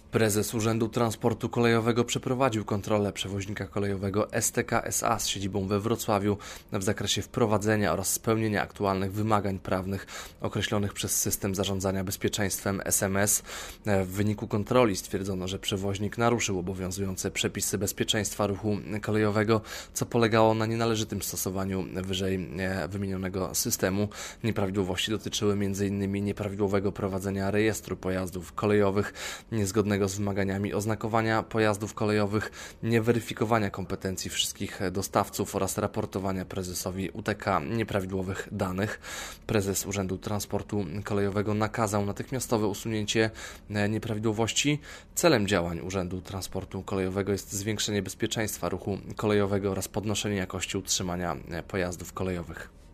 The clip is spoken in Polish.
Prezes Urzędu Transportu Kolejowego przeprowadził kontrolę przewoźnika kolejowego STK SA z siedzibą we Wrocławiu w zakresie wprowadzenia oraz spełnienia aktualnych wymagań prawnych określonych przez system zarządzania bezpieczeństwem SMS. W wyniku kontroli stwierdzono, że przewoźnik naruszył obowiązujące przepisy bezpieczeństwa ruchu kolejowego, co polegało na nienależytym stosowaniu wyżej wymienionego systemu. Nieprawidłowości dotyczyły m.in. nieprawidłowego prowadzenia rejestru pojazdów kolejowych, niezgodnego z wymaganiami oznakowania pojazdów kolejowych, nieweryfikowania kompetencji wszystkich dostawców oraz raportowania prezesowi UTK nieprawidłowych danych. Prezes Urzędu Transportu Kolejowego nakazał natychmiastowe usunięcie nieprawidłowości. Celem działań Urzędu Transportu Kolejowego jest zwiększenie bezpieczeństwa ruchu kolejowego oraz podnoszenie jakości utrzymania pojazdów kolejowych.